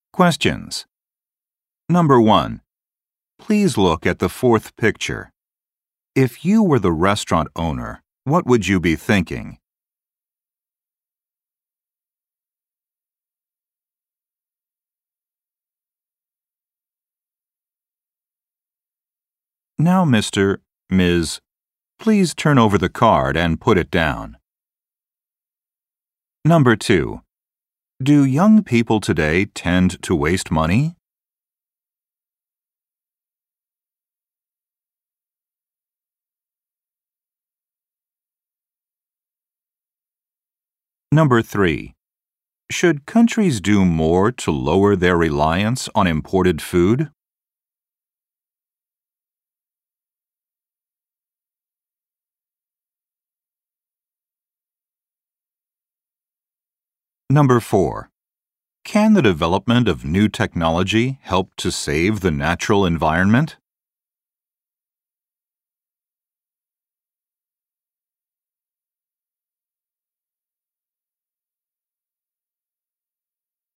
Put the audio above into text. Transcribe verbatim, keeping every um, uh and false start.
Questions. Number one. Please look at the fourth picture. If you were the restaurant owner, what would you be thinking? Now, Mister, Miz, please turn over the card and put it down. Number two. Do young people today tend to waste money? Number three. Should countries do more to lower their reliance on imported food? Number four. Can the development of new technology help to save the natural environment?